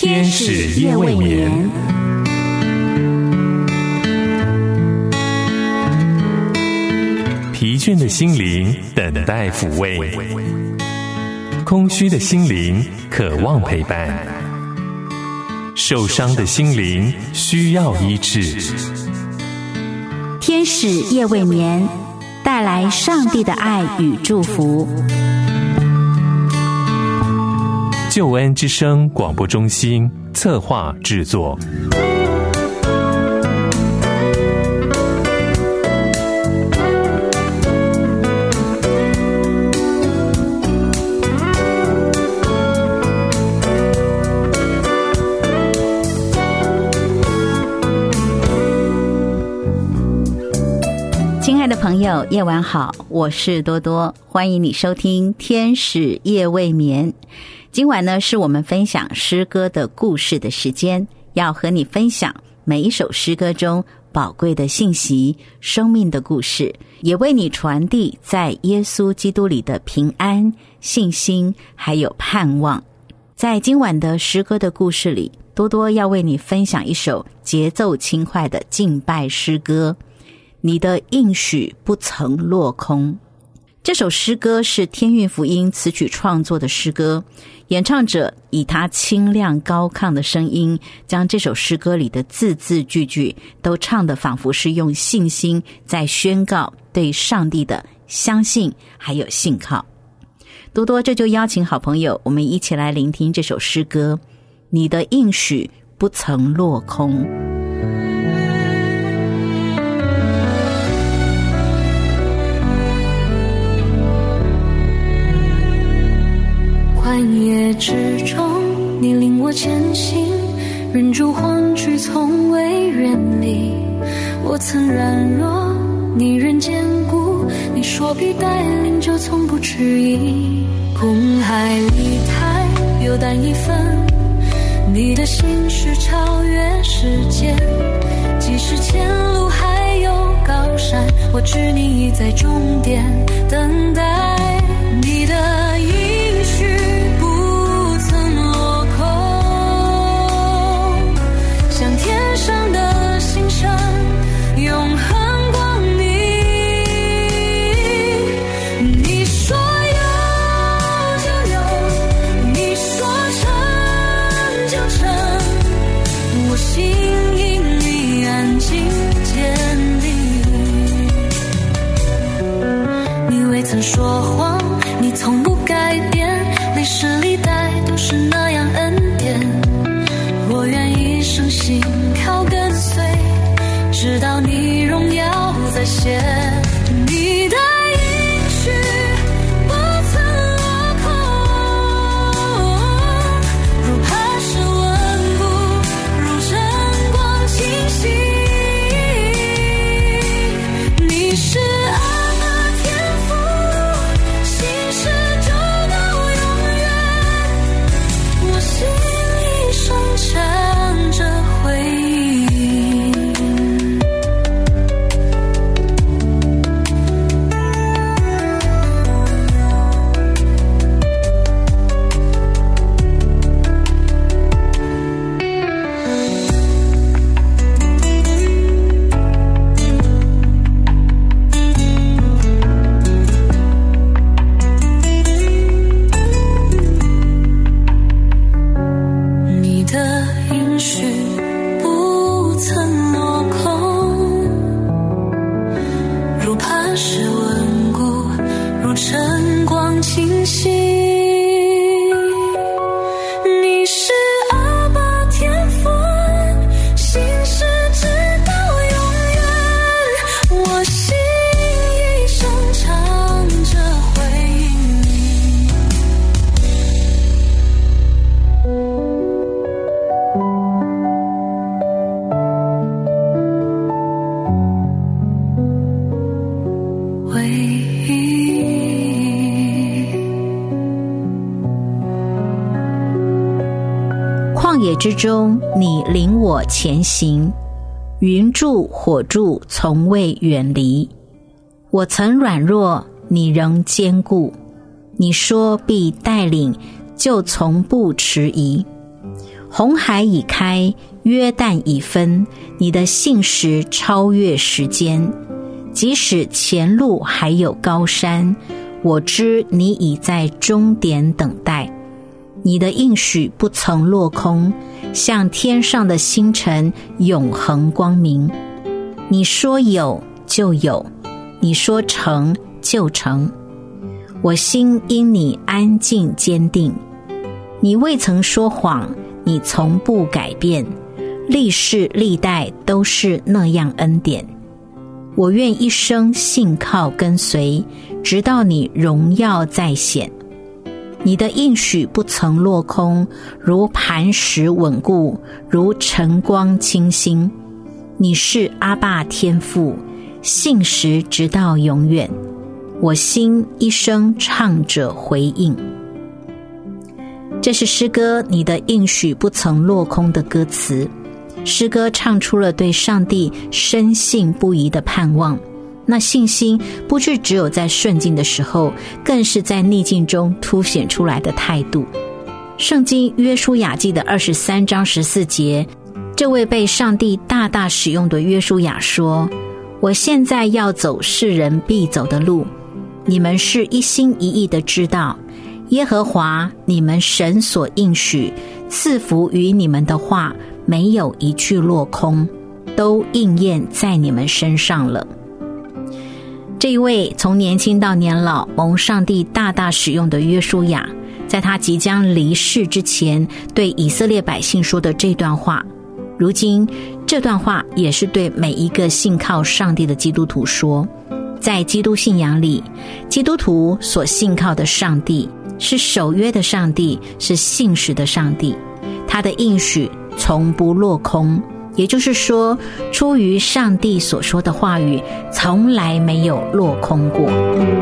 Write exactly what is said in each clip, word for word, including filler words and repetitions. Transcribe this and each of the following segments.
天使夜未眠。疲倦的心灵等待抚慰，空虚的心灵渴望陪伴，受伤的心灵需要医治。 天使夜未眠，带来上帝的爱与祝福。 救恩之声广播中心策划制作。 亲爱的朋友，夜晚好，我是多多，欢迎你收听天使夜未眠。今晚呢，是我们分享诗歌的故事的时间，要和你分享每一首诗歌中宝贵的信息、生命的故事，也为你传递在耶稣基督里的平安、信心还有盼望。在今晚的诗歌的故事里，多多要为你分享一首节奏轻快的敬拜诗歌，你的应许不曾落空。这首诗歌是天韵福音词曲创作的诗歌，演唱者以他清亮高亢的声音，将这首诗歌里的字字句句都唱得仿佛是用信心在宣告对上帝的相信还有信靠。多多这就邀请好朋友，我们一起来聆听这首诗歌，你的应许不曾落空。 幻夜之中，你领我前行，忍住欢聚，从未远离。我曾软弱，你仍坚固，你说必带领，就从不迟疑。红海里台，有淡一分，你的心事超越时间。即使前路还有高山，我知你已在终点等待。你的应许天上的星辰，永恒光明。你说有就有，你说成就成，我心因你安静坚定。你未曾说谎，你从不改变，历史历代都是那样恩典。我愿一生信靠跟随，直到你荣耀再现。你的应许不曾落空，如磐石稳固，如晨光清晰。你是阿爸天父，心事就到永远。我心一生唱着回忆。 旷野之中，你领我前行，云柱火柱从未远离。我曾软弱，你仍坚固，你说必带领，就从不迟疑。 红海已开，约旦已分，你的信实超越时间。即使前路还有高山，我知你已在终点等待。你的应许不曾落空，像天上的星辰，永恒光明。你说有就有，你说成就成。我心因你安静坚定。你未曾说谎，你从不改变，历世历代都是那样恩典。我愿一生信靠跟随，直到你荣耀再显。你的应许不曾落空，如磐石稳固，如晨光清新。你是阿爸天父，信实直到永远。我心一生唱着回应。这是诗歌你的应许不曾落空的歌词。诗歌唱出了对上帝深信不疑的盼望，那信心不是只有在顺境的时候，更是在逆境中凸显出来的态度。圣经约书亚记的二十三章十四节，这位被上帝大大使用的约书亚说，我现在要走世人必走的路，你们是一心一意的知道，耶和华你们神所应许赐福于你们的话，没有一句落空，都应验在你们身上了。这一位从年轻到年老蒙上帝大大使用的约书亚，在他即将离世之前对以色列百姓说的这段话，如今这段话也是对每一个信靠上帝的基督徒说。在基督信仰里，基督徒所信靠的上帝是守约的上帝，是信实的上帝，他的应许从不落空，也就是说，出于上帝所说的话语从来没有落空过。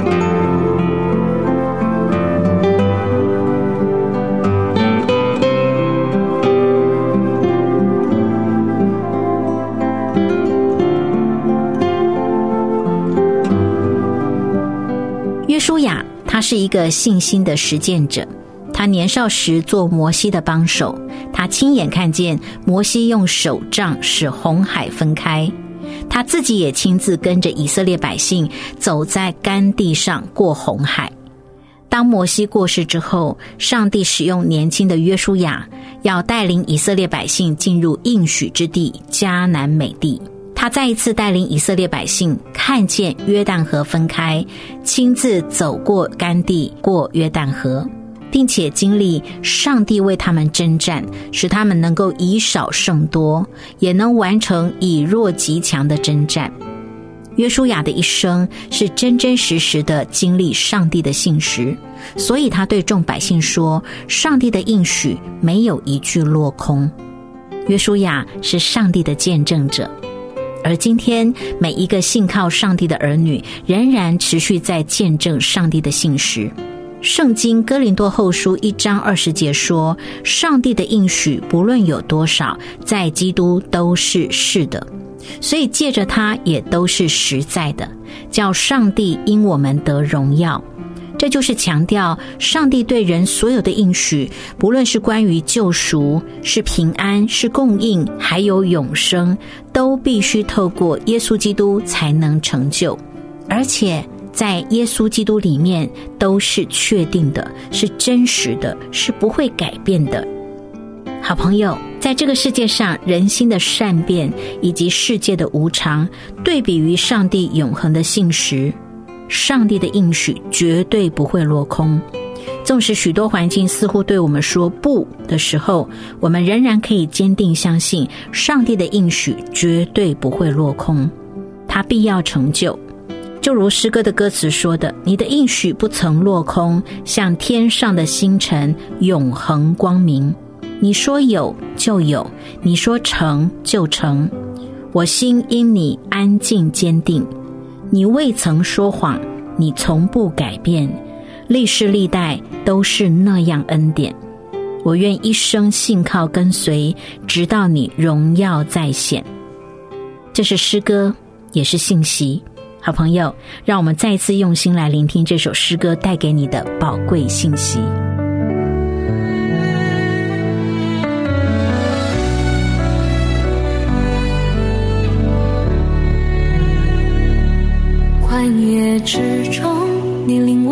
约书亚他是一个信心的实践者，他年少时做摩西的帮手，他亲眼看见摩西用手杖使红海分开，他自己也亲自跟着以色列百姓走在干地上过红海。当摩西过世之后，上帝使用年轻的约书亚，要带领以色列百姓进入应许之地迦南美地。他再一次带领以色列百姓看见约旦河分开，亲自走过干地，过约旦河，并且经历上帝为他们征战，使他们能够以少胜多，也能完成以弱击强的征战。约书亚的一生是真真实实的经历上帝的信实，所以他对众百姓说，上帝的应许没有一句落空。约书亚是上帝的见证者，而今天每一个信靠上帝的儿女仍然持续在见证上帝的信实。圣经哥林多后书一章二十节说，上帝的应许不论有多少，在基督都是是的，所以借着他也都是实在的，叫上帝因我们得荣耀。这就是强调上帝对人所有的应许，不论是关于救赎，是平安，是供应，还有永生，都必须透过耶稣基督才能成就，而且在耶稣基督里面都是确定的，是真实的，是不会改变的。好朋友，在这个世界上，人心的善变以及世界的无常，对比于上帝永恒的信实，上帝的应许绝对不会落空。纵使许多环境似乎对我们说不的时候，我们仍然可以坚定相信上帝的应许绝对不会落空，他必要成就。就如诗歌的歌词说的，你的应许不曾落空，像天上的星辰，永恒光明。你说有就有，你说成就成。我心因你安静坚定，你未曾说谎，你从不改变，历世历代都是那样恩典。我愿一生信靠跟随，直到你荣耀再显。这是诗歌，也是信息。好朋友，让我们再一次用心来聆听这首诗歌带给你的宝贵信息。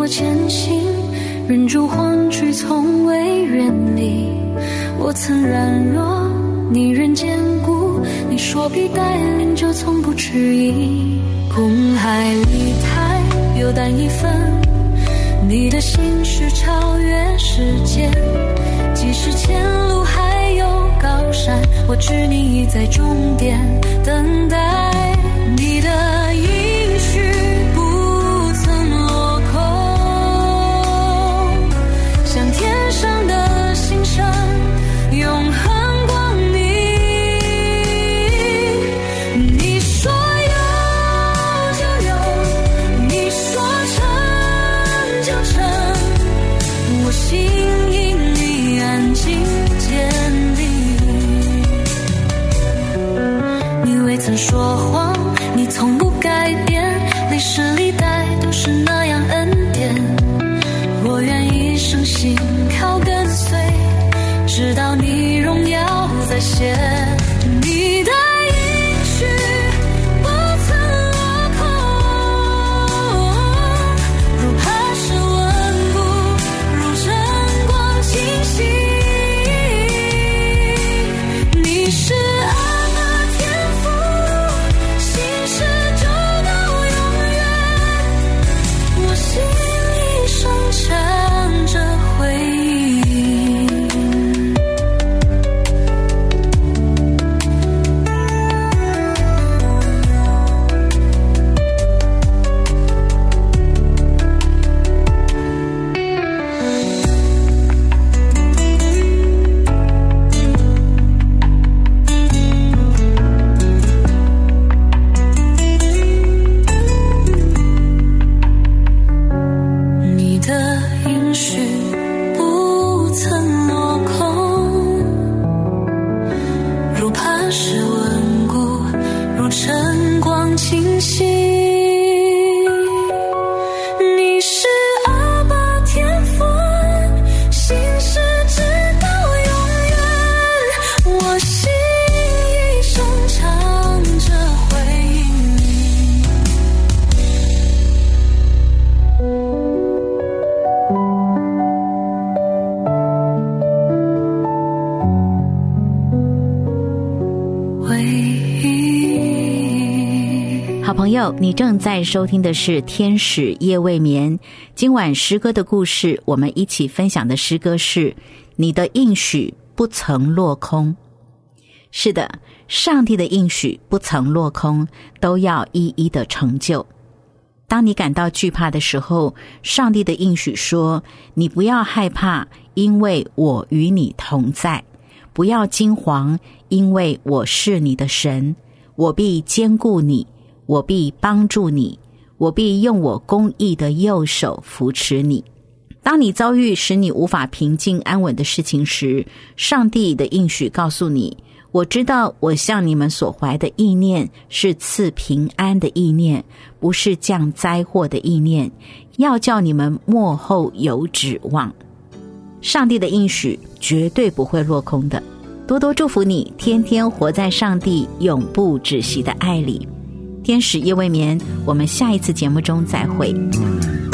我前行，忍住欢聚从未远离。我曾软弱，你仍坚固，你说必带领就从不迟疑。公海里台有淡一分，你的心事超越时间，即使前路还有高山，我知你已在终点等待。你的应许不曾落空，像天上的星辰，永恒光明。你说有就有，你说成就成，我心因你安静坚定。你未曾说谎，你从不改变，历史历代都是那样恩典。我愿一生信靠跟随，直到你荣耀再现。你的应许不曾落空，如磐石稳固，如晨光清晰。你是阿爸天父，心事就到永远，我心一生唱着回忆。你的应许不曾落空，如磐石稳固，如晨光清晰。你是阿爸天父，心事直到永远，我心一生唱着回应你。回忆。 好朋友，你正在收听的是天使夜未眠。今晚诗歌的故事，我们一起分享的诗歌是你的应许不曾落空。是的，上帝的应许不曾落空，都要一一的成就。当你感到惧怕的时候，上帝的应许说，你不要害怕，因为我与你同在。不要惊惶，因为我是你的神，我必坚固你，我必帮助你，我必用我公义的右手扶持你。当你遭遇使你无法平静安稳的事情时，上帝的应许告诉你，我知道我向你们所怀的意念是赐平安的意念，不是降灾祸的意念，要叫你们末后有指望。上帝的应许绝对不会落空的。多多祝福你，天天活在上帝永不止息的爱里。天使夜未眠，我们下一次节目中再会。